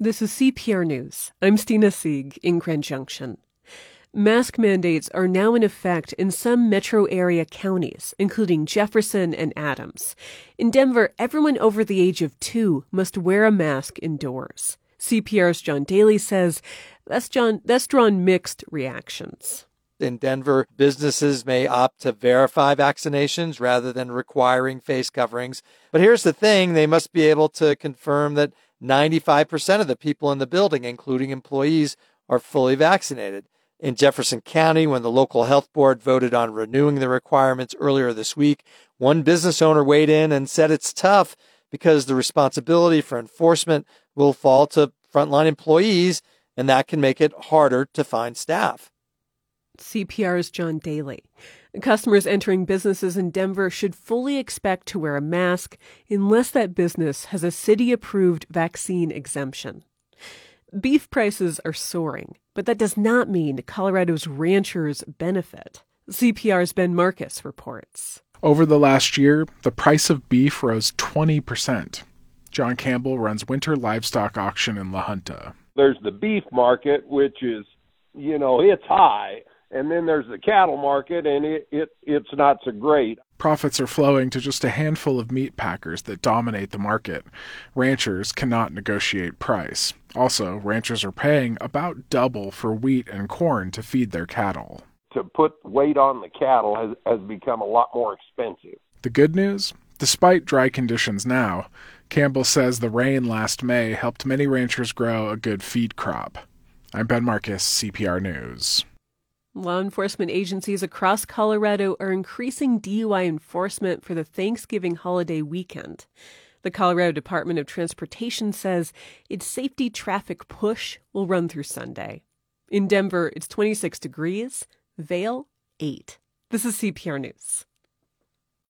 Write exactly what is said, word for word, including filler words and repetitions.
This is C P R News. I'm Stina Sieg in Grand Junction. Mask mandates are now in effect in some metro area counties, including Jefferson and Adams. In Denver, everyone over the age of two must wear a mask indoors. C P R's John Daly says that's, John, that's drawn mixed reactions. In Denver, businesses may opt to verify vaccinations rather than requiring face coverings. But here's the thing, they must be able to confirm that ninety-five percent of the people in the building, including employees, are fully vaccinated. In Jefferson County, when the local health board voted on renewing the requirements earlier this week, one business owner weighed in and said it's tough because the responsibility for enforcement will fall to frontline employees, and that can make it harder to find staff. C P R's John Daly. Customers entering businesses in Denver should fully expect to wear a mask unless that business has a city-approved vaccine exemption. Beef prices are soaring, but that does not mean Colorado's ranchers benefit. C P R's Ben Marcus reports. Over the last year, the price of beef rose twenty percent. John Campbell runs Winter Livestock Auction in La Junta. There's the beef market, which is, you know, it's high. And then there's the cattle market, and it, it it's not so great. Profits are flowing to just a handful of meat packers that dominate the market. Ranchers cannot negotiate price. Also, ranchers are paying about double for wheat and corn to feed their cattle. To put weight on the cattle has, has become a lot more expensive. The good news? Despite dry conditions now, Campbell says the rain last May helped many ranchers grow a good feed crop. I'm Ben Marcus, C P R News. Law enforcement agencies across Colorado are increasing D U I enforcement for the Thanksgiving holiday weekend. The Colorado Department of Transportation says its safety traffic push will run through Sunday. In Denver, it's twenty-six degrees, Vail, eight. This is C P R News.